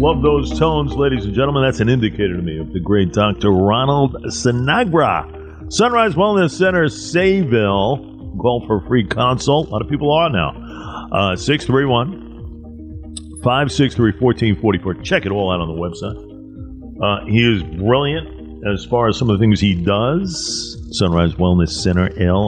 Love those tones, ladies and gentlemen. That's an indicator to me of the great Dr. Ronald Sinagra. Sunrise Wellness Center, Sayville. Call for a free consult. A lot of people are now. 631-563-1444. Check it all out on the website. He is brilliant as far as some of the things he does. Sunrise Wellness Center,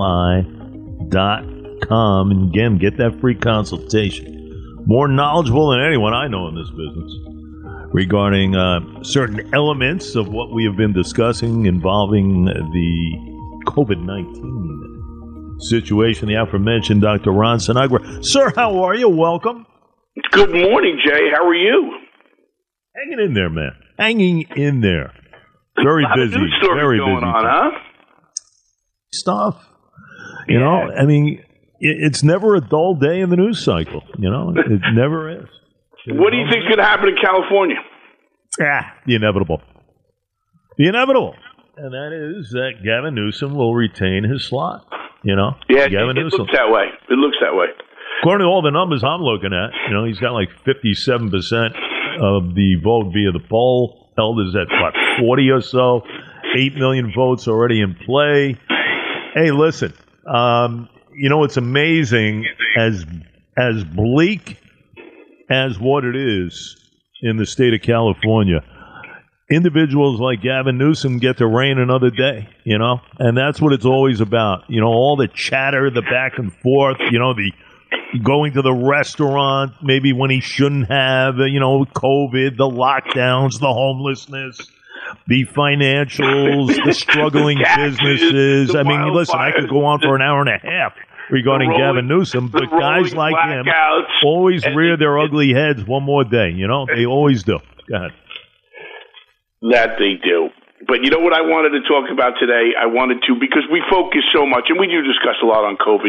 LI.com. And again, get that free consultation. More knowledgeable than anyone I know in this business regarding certain elements of what we have been discussing involving the COVID-19 situation. The aforementioned Dr. Ron Sinagra. Sir, how are you? Welcome. Good morning, Jay. How are you? Hanging in there, man. Hanging in there. Very busy. Very going busy. On, huh? Stuff. You know, I mean, it's never a dull day in the news cycle. You know, it never is. What do you think is going to happen in California? The inevitable. The inevitable. And that is that Gavin Newsom will retain his slot. You know? Yeah, Gavin it Newsom. looks that way. It looks that way. According to all the numbers I'm looking at, you know, he's got like 57% of the vote via the poll. Held is at, 40 or so? 8 million votes already in play. Hey, listen. You know, it's amazing as bleak as what it is in the state of California. Individuals like Gavin Newsom get to reign another day, you know, and that's what it's always about. You know, all the chatter, the back and forth, you know, the going to the restaurant maybe when he shouldn't have, you know, COVID, the lockdowns, the homelessness, the financials, the struggling businesses. I mean, listen, I could go on for an hour and a half regarding Gavin Newsom, but guys like him always rear their ugly heads one more day, you know? They always do. Go ahead. That they do. But you know what I wanted to talk about today? I wanted to, because we focus so much, and we do discuss a lot on COVID,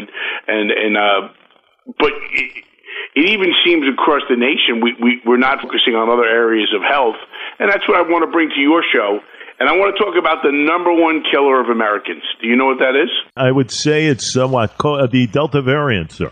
but it even seems across the nation we're not focusing on other areas of health, and that's what I want to bring to your show. And I want to talk about the number one killer of Americans. Do you know what that is? I would say it's somewhat the Delta variant, sir.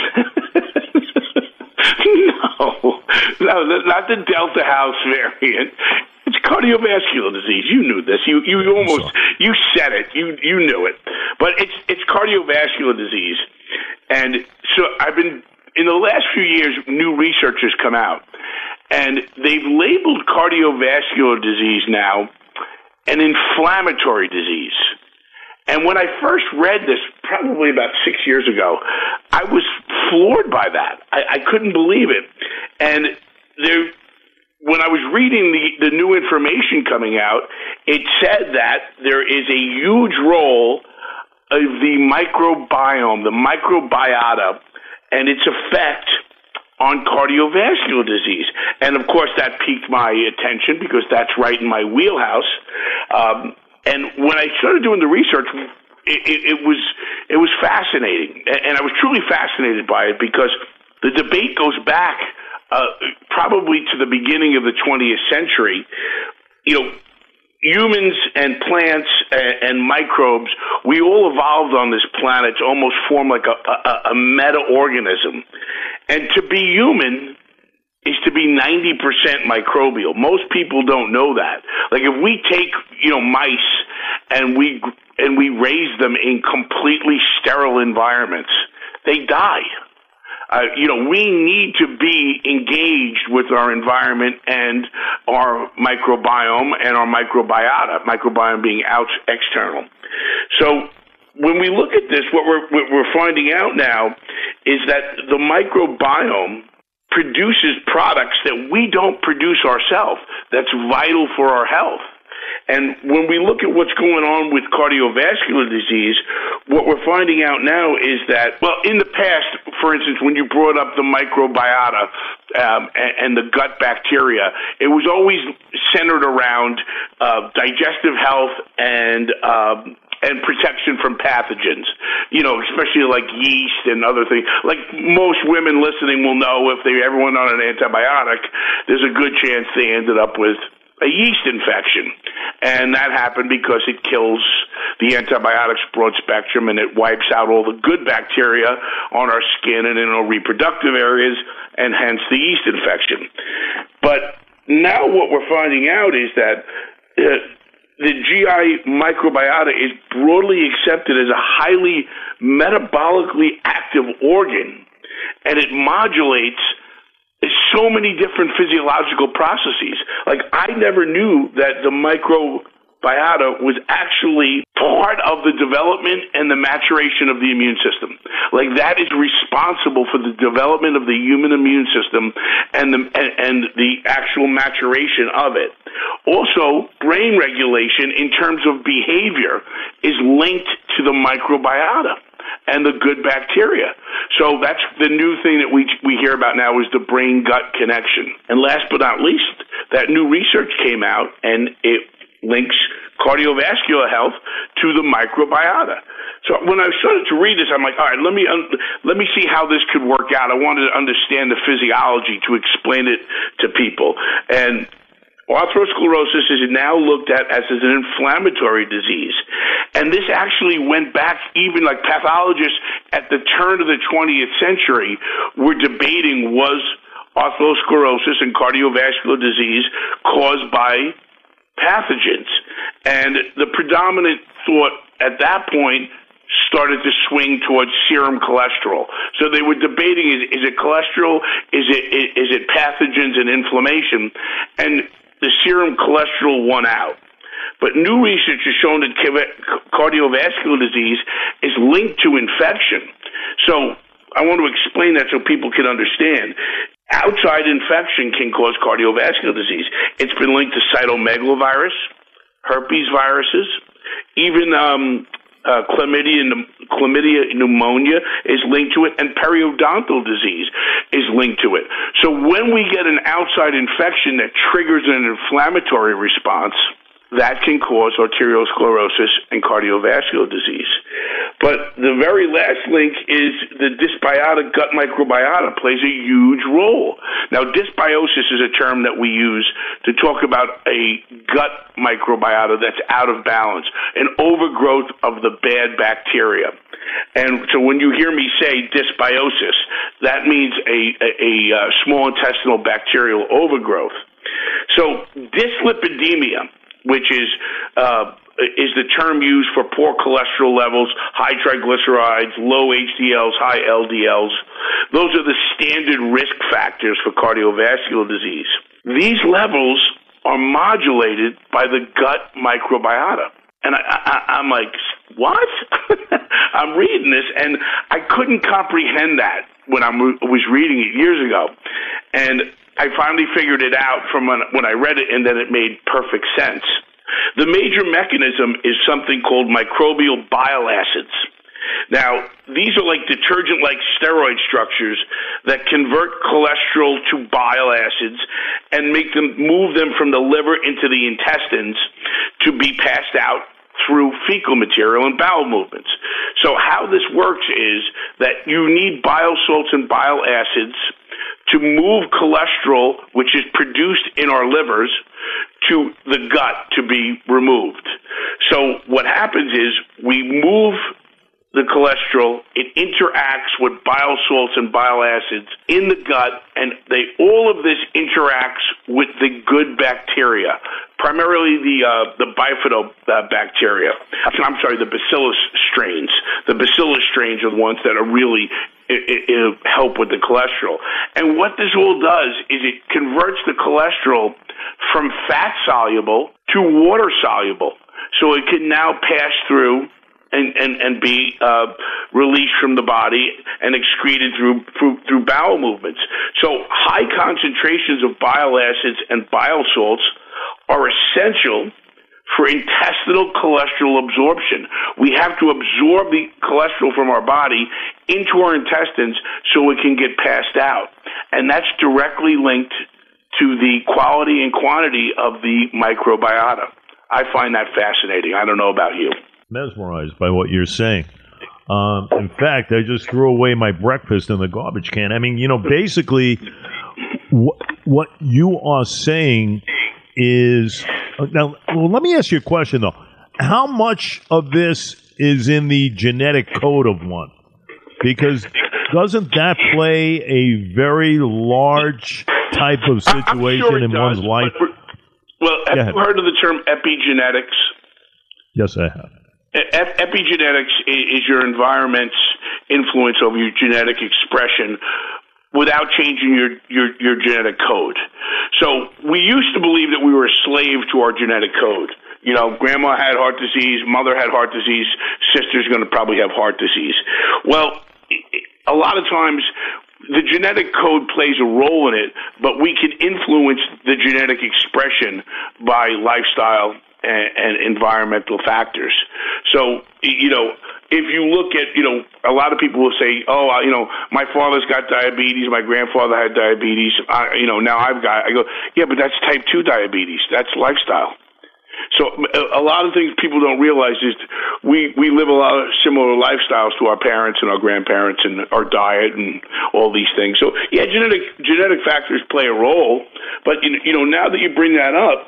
No, not the Delta House variant. It's cardiovascular disease. You knew this. You said it. You knew it. But it's cardiovascular disease. And so I've been, in the last few years, new research has come out. And they've labeled cardiovascular disease now an inflammatory disease. And when I first read this, probably about 6 years ago, I was floored by that. I couldn't believe it. And when I was reading the new information coming out, it said that there is a huge role of the microbiome, the microbiota, and its effect on cardiovascular disease. And, of course, that piqued my attention because that's right in my wheelhouse. And when I started doing the research, it was fascinating. And I was truly fascinated by it because the debate goes back probably to the beginning of the 20th century. You know, humans and plants and microbes, we all evolved on this planet to almost form like a meta-organism. And to be human is to be 90% microbial. Most people don't know that. Like if we take, mice and we raise them in completely sterile environments, they die. We need to be engaged with our environment and our microbiome and our microbiota, microbiome being external. So when we look at this, what we're finding out now is that the microbiome produces products that we don't produce ourselves that's vital for our health. And when we look at what's going on with cardiovascular disease, what we're finding out now is that, well, in the past, for instance, when you brought up the microbiota and the gut bacteria, it was always centered around digestive health and protection from pathogens, especially like yeast and other things. Like most women listening will know, if they ever went on an antibiotic, there's a good chance they ended up with a yeast infection. And that happened because it kills the antibiotics broad spectrum and it wipes out all the good bacteria on our skin and in our reproductive areas, and hence the yeast infection. But now what we're finding out is that the GI microbiota is broadly accepted as a highly metabolically active organ, and it modulates so many different physiological processes. Like, I never knew that the microbiota was actually part of the development and the maturation of the immune system. Like, that is responsible for the development of the human immune system and the actual maturation of it. Also, brain regulation in terms of behavior is linked to the microbiota and the good bacteria. So that's the new thing that we hear about now, is the brain-gut connection. And last but not least, that new research came out, and it links cardiovascular health to the microbiota. So when I started to read this, I'm like, all right, let me see how this could work out. I wanted to understand the physiology to explain it to people. And atherosclerosis is now looked at as an inflammatory disease. And this actually went back, even like pathologists at the turn of the 20th century were debating, was atherosclerosis and cardiovascular disease caused by pathogens? And the predominant thought at that point started to swing towards serum cholesterol. So they were debating, is it cholesterol? Is it pathogens and inflammation? And the serum cholesterol won out. But new research has shown that cardiovascular disease is linked to infection. So I want to explain that so people can understand. Outside infection can cause cardiovascular disease. It's been linked to cytomegalovirus, herpes viruses, even chlamydia pneumonia is linked to it, and periodontal disease is linked to it. So when we get an outside infection that triggers an inflammatory response, that can cause arteriosclerosis and cardiovascular disease. But the very last link is the dysbiotic gut microbiota plays a huge role. Now, dysbiosis is a term that we use to talk about a gut microbiota that's out of balance, an overgrowth of the bad bacteria. And so when you hear me say dysbiosis, that means a small intestinal bacterial overgrowth. So dyslipidemia, which is the term used for poor cholesterol levels, high triglycerides, low HDLs, high LDLs. Those are the standard risk factors for cardiovascular disease. These levels are modulated by the gut microbiota. And I'm like, what? I'm reading this, and I couldn't comprehend that when I was reading it years ago. And I finally figured it out from when I read it, and then it made perfect sense. The major mechanism is something called microbial bile acids. Now, these are like detergent-like steroid structures that convert cholesterol to bile acids and move them from the liver into the intestines to be passed out through fecal material and bowel movements. So how this works is that you need bile salts and bile acids to move cholesterol, which is produced in our livers, to the gut to be removed. So what happens is we move the cholesterol, it interacts with bile salts and bile acids in the gut, and all of this interacts with the good bacteria, primarily the bifidobacteria. I'm sorry, the bacillus strains. The bacillus strains are the ones that are really help with the cholesterol. And what this all does is it converts the cholesterol from fat soluble to water soluble, so it can now pass through and be released from the body and excreted through bowel movements. So high concentrations of bile acids and bile salts are essential for intestinal cholesterol absorption. We have to absorb the cholesterol from our body into our intestines so it can get passed out. And that's directly linked to the quality and quantity of the microbiota. I find that fascinating. I don't know about you. Mesmerized by what you're saying. In fact, I just threw away my breakfast in the garbage can. I mean, basically, what you are saying is... Now, let me ask you a question, though. How much of this is in the genetic code of one? Because doesn't that play a very large type of situation sure in one's life? Well, have you heard of the term epigenetics? Yes, I have. Epigenetics is your environment's influence over your genetic expression without changing your genetic code. So we used to believe that we were a slave to our genetic code. You know, grandma had heart disease, mother had heart disease, sister's going to probably have heart disease. Well, a lot of times the genetic code plays a role in it, but we can influence the genetic expression by lifestyle and environmental factors. So, you know, if you look at, you know, a lot of people will say, oh, you know, my father's got diabetes, my grandfather had diabetes, you know, now I've got, I go, yeah, but that's type 2 diabetes. That's lifestyle. So a lot of things people don't realize is we live a lot of similar lifestyles to our parents and our grandparents and our diet and all these things. So, yeah, genetic factors play a role. But, you know, now that you bring that up,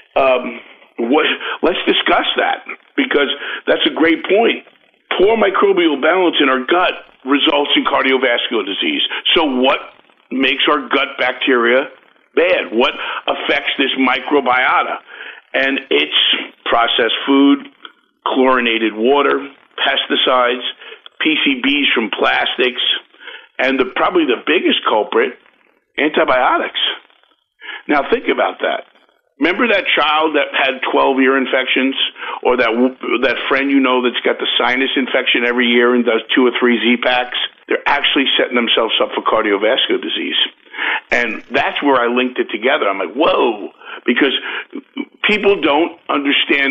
let's discuss that, because that's a great point. Poor microbial balance in our gut results in cardiovascular disease. So what makes our gut bacteria bad? What affects this microbiota? And it's processed food, chlorinated water, pesticides, PCBs from plastics, and probably the biggest culprit, antibiotics. Now think about that. Remember that child that had 12 ear infections, or that friend you know that's got the sinus infection every year and does 2 or 3 Z-Packs? They're actually setting themselves up for cardiovascular disease. And that's where I linked it together. I'm like, whoa, because people don't understand,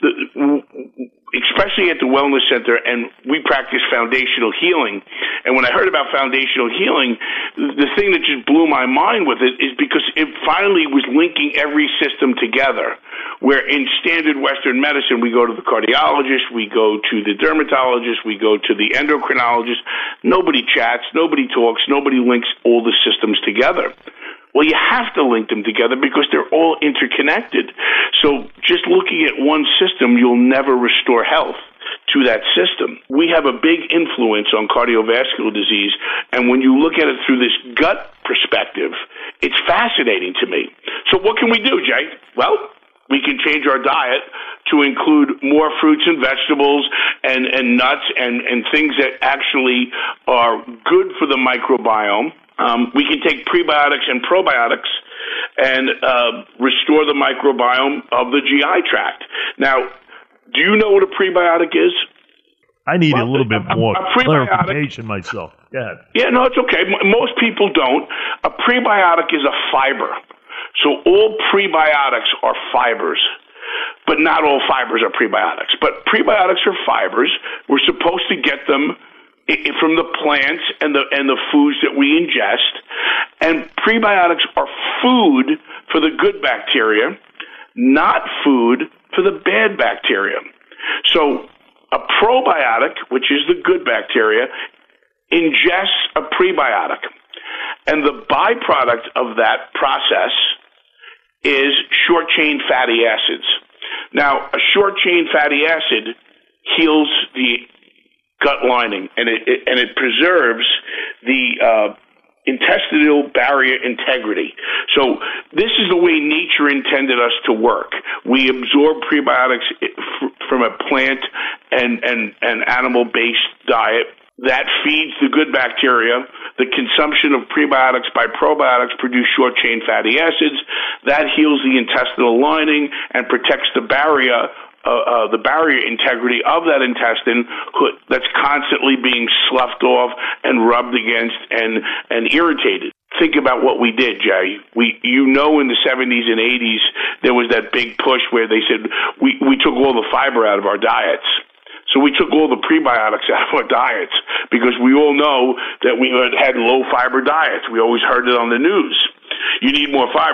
especially at the Wellness Center, and we practice foundational healing. And when I heard about foundational healing, the thing that just blew my mind with it is because it finally was linking every system together. Where in standard Western medicine, we go to the cardiologist, we go to the dermatologist, we go to the endocrinologist. Nobody chats, nobody talks, nobody links all the systems together. Well, you have to link them together because they're all interconnected. So just looking at one system, you'll never restore health to that system. We have a big influence on cardiovascular disease, and when you look at it through this gut perspective, it's fascinating to me. So what can we do, Jay? Well, we can change our diet to include more fruits and vegetables and nuts and things that actually are good for the microbiome. We can take prebiotics and probiotics and restore the microbiome of the GI tract. Now, do you know what a prebiotic is? I need a little bit more clarification myself. Yeah, no, it's okay. Most people don't. A prebiotic is a fiber. So all prebiotics are fibers, but not all fibers are prebiotics. But prebiotics are fibers. We're supposed to get them from the plants and the foods that we ingest. And prebiotics are food for the good bacteria, not food for the bad bacteria. So a probiotic, which is the good bacteria, ingests a prebiotic. And the byproduct of that process is short-chain fatty acids. Now, a short-chain fatty acid heals the gut lining, and it preserves the intestinal barrier integrity. So this is the way nature intended us to work. We absorb prebiotics from a plant and animal-based diet. That feeds the good bacteria. The consumption of prebiotics by probiotics produce short-chain fatty acids. That heals the intestinal lining and protects the barrier integrity of that intestine that's constantly being sloughed off and rubbed against and irritated. Think about what we did, Jay. In the 70s and 80s, there was that big push where they said we took all the fiber out of our diets. So we took all the prebiotics out of our diets because we all know that we had low-fiber diets. We always heard it on the news. You need more fiber.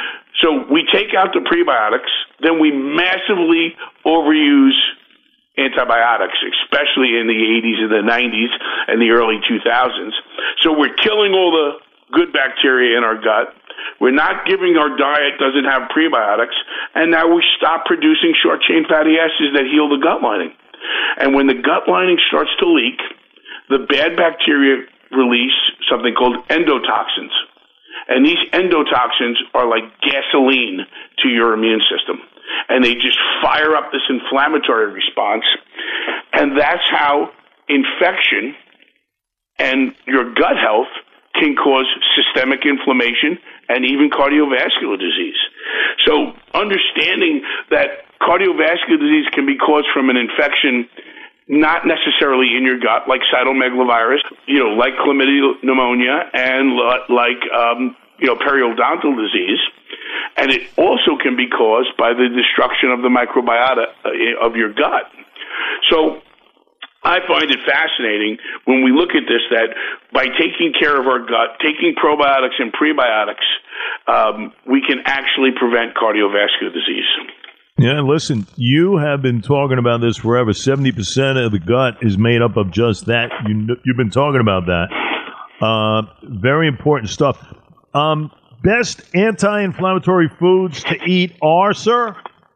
So we take out the prebiotics, then we massively overuse antibiotics, especially in the 80s and the 90s and the early 2000s. So we're killing all the good bacteria in our gut. We're not giving our diet doesn't have prebiotics, and now we stop producing short-chain fatty acids that heal the gut lining. And when the gut lining starts to leak, the bad bacteria release something called endotoxins. And these endotoxins are like gasoline to your immune system. And they just fire up this inflammatory response. And that's how infection and your gut health can cause systemic inflammation and even cardiovascular disease. So understanding that cardiovascular disease can be caused from an infection not necessarily in your gut, like cytomegalovirus, like chlamydia pneumonia, and like periodontal disease. And it also can be caused by the destruction of the microbiota of your gut. So I find it fascinating when we look at this, that by taking care of our gut, taking probiotics and prebiotics, we can actually prevent cardiovascular disease. Yeah, listen, you have been talking about this forever. 70% of the gut is made up of just that. You've been talking about that. Very important stuff. Best anti-inflammatory foods to eat are, sir?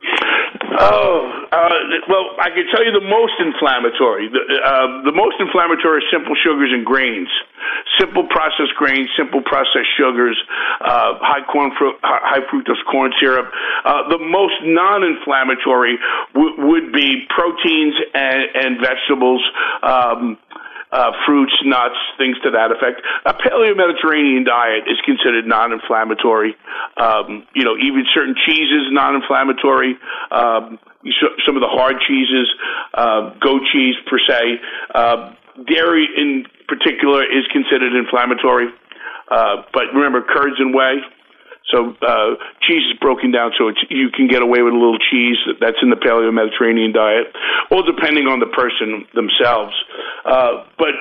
Well, I can tell you the most inflammatory. The most inflammatory are simple sugars and grains. Simple processed grains, simple processed sugars, high fructose corn syrup. The most non-inflammatory would be proteins and vegetables, fruits, nuts, things to that effect. A Paleo-Mediterranean diet is considered non-inflammatory. Even certain cheeses, non-inflammatory. Some of the hard cheeses, goat cheese per se. Dairy in particular is considered inflammatory. But remember, curds and whey. So cheese is broken down so you can get away with a little cheese. That's in the Paleo-Mediterranean diet, all depending on the person themselves. But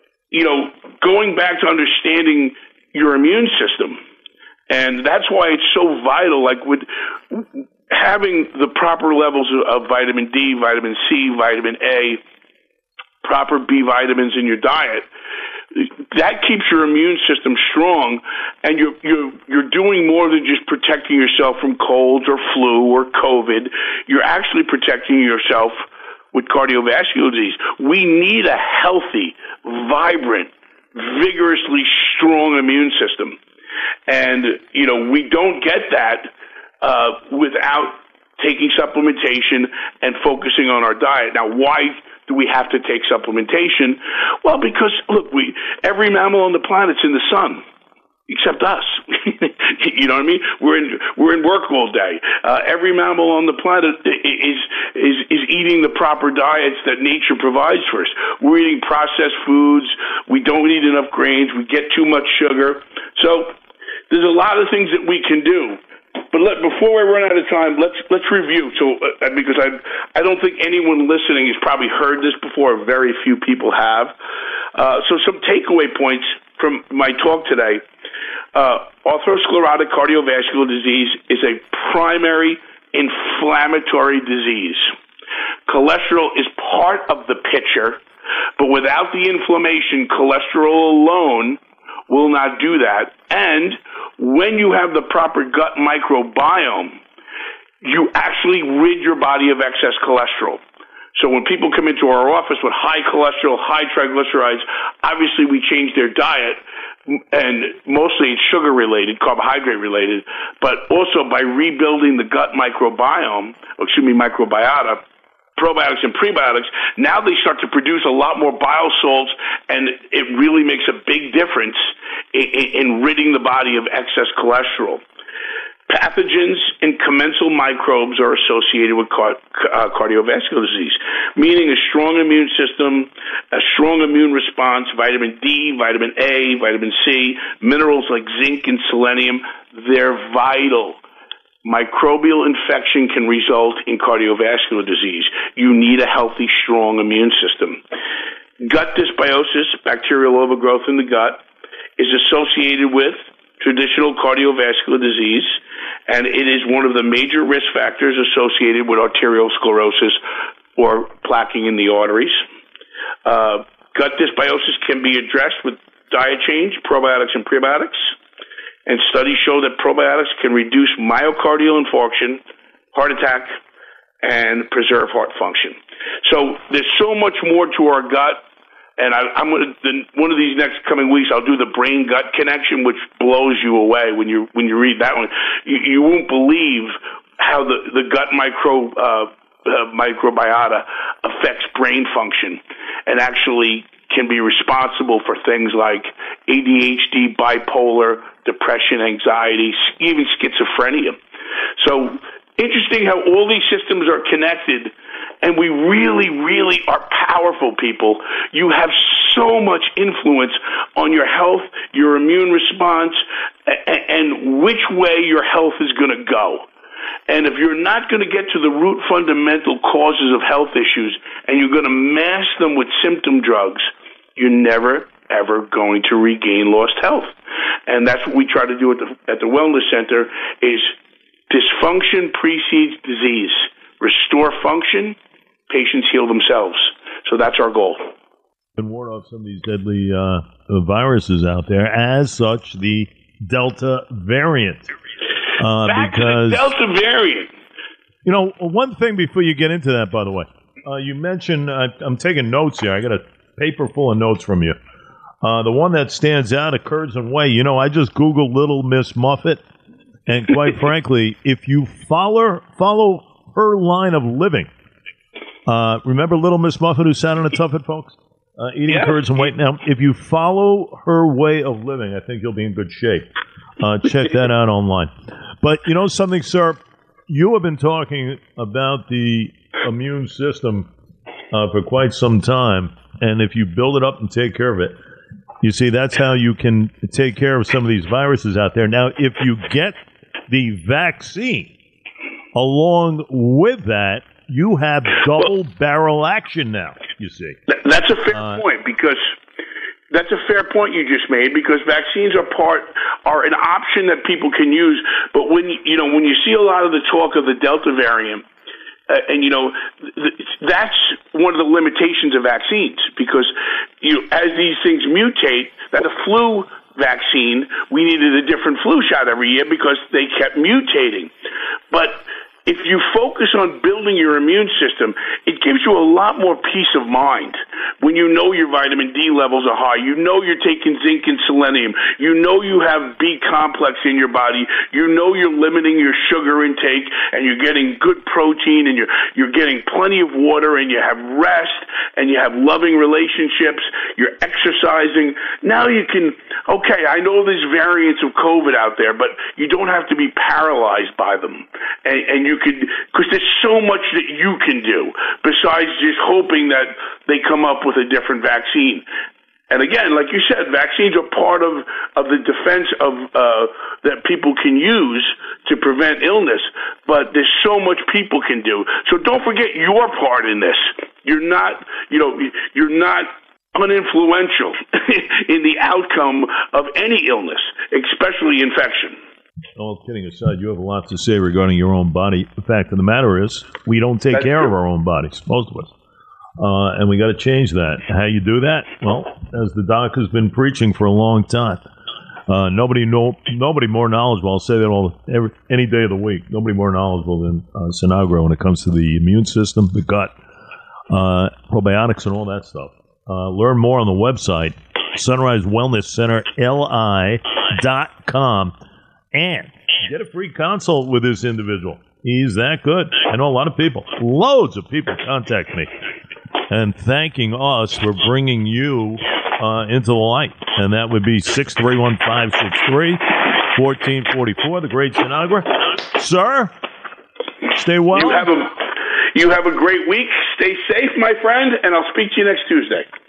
going back to understanding your immune system, and that's why it's so vital, like with having the proper levels of vitamin D, vitamin C, vitamin A, proper B vitamins in your diet. That keeps your immune system strong, and you're doing more than just protecting yourself from colds or flu or COVID. You're actually protecting yourself with cardiovascular disease. We need a healthy, vibrant, vigorously strong immune system. And, we don't get that without taking supplementation and focusing on our diet. Now, why do we have to take supplementation? Well, because, look, every mammal on the planet's in the sun, except us. You know what I mean? We're in work all day. Every mammal on the planet is eating the proper diets that nature provides for us. We're eating processed foods. We don't eat enough grains. We get too much sugar. So there's a lot of things that we can do. But before we run out of time, let's review. So because I don't think anyone listening has probably heard this before. Very few people have. So some takeaway points from my talk today. Atherosclerotic cardiovascular disease is a primary inflammatory disease. Cholesterol is part of the picture, but without the inflammation, cholesterol alone will not do that. And when you have the proper gut microbiome, you actually rid your body of excess cholesterol. So when people come into our office with high cholesterol, high triglycerides, obviously we change their diet, and mostly it's sugar-related, carbohydrate-related, but also by rebuilding the gut microbiota, probiotics and prebiotics, now they start to produce a lot more bile salts, and it really makes a big difference in ridding the body of excess cholesterol. Pathogens and commensal microbes are associated with cardiovascular disease, meaning a strong immune system, a strong immune response, vitamin D, vitamin A, vitamin C, minerals like zinc and selenium, they're vital. Microbial infection can result in cardiovascular disease. You need a healthy, strong immune system. Gut dysbiosis, bacterial overgrowth in the gut, is associated with traditional cardiovascular disease, and it is one of the major risk factors associated with arteriosclerosis or plaquing in the arteries. Gut dysbiosis can be addressed with diet change, probiotics and prebiotics. And studies show that probiotics can reduce myocardial infarction, heart attack, and preserve heart function. So there's so much more to our gut And I'm going to one of these next coming weeks. I'll do the brain gut connection, which blows you away when you read that one. You won't believe how the gut microbiota affects brain function, and actually can be responsible for things like ADHD, bipolar, depression, anxiety, even schizophrenia. So interesting how all these systems are connected, and we really, really are powerful, people. You have so much influence on your health, your immune response, and which way your health is going to go. And if you're not going to get to the root fundamental causes of health issues, and you're going to mask them with symptom drugs, you're never, ever going to regain lost health. And that's what we try to do at the Wellness Center, is dysfunction precedes disease. Restore function, patients heal themselves. So that's our goal. And ward off some of these deadly viruses out there, as such, the Delta variant. Back to the Delta variant. You know, one thing before you get into that, by the way, you mentioned, I'm taking notes here. I got a paper full of notes from you. The one that stands out occurs in way. You know, I just Googled Little Miss Muffet, and quite frankly, if you follow her line of living, remember Little Miss Muffet who sat on a tuffet, folks? Eating curds and wait. Now, if you follow her way of living, I think you'll be in good shape. Check that out online. But you know something, sir? You have been talking about the immune system for quite some time, and if you build it up and take care of it, you see, that's how you can take care of some of these viruses out there. Now, if you get the vaccine along with that, you have double barrel action now, you see. That's a fair point, because that's a fair point you just made, because vaccines are an option that people can use. But when you see a lot of the talk of the Delta variant, and that's one of the limitations of vaccines, because as these things mutate, that the flu vaccine, we needed a different flu shot every year because they kept mutating. But if you focus on building your immune system, it gives you a lot more peace of mind when you know your vitamin D levels are high. You know you're taking zinc and selenium. You know you have B complex in your body. You know you're limiting your sugar intake, and you're getting good protein, and you're getting plenty of water, and you have rest, and you have loving relationships. You're exercising. Now you can, okay, I know there's variants of COVID out there, but you don't have to be paralyzed by them. And you could, because there's so much that you can do besides just hoping that they come up with a different vaccine. And again, like you said, vaccines are part of the defense of that people can use to prevent illness. But there's so much people can do. So don't forget your part in this. You're not uninfluential in the outcome of any illness, especially infection. All kidding aside, you have a lot to say regarding your own body. The fact of the matter is, we don't take care of our own bodies, most of us. And we got to change that. How you do that? Well, as the doc has been preaching for a long time, nobody more knowledgeable. I'll say that any day of the week. Nobody more knowledgeable than Sinagro when it comes to the immune system, the gut, probiotics, and all that stuff. Learn more on the website, Sunrise Wellness Center, LI.com. And get a free consult with this individual. He's that good. I know a lot of people, loads of people contact me and thanking us for bringing you into the light. And that would be 631-563-1444, the great Sinagro. Sir, stay well. You have a great week. Stay safe, my friend, and I'll speak to you next Tuesday.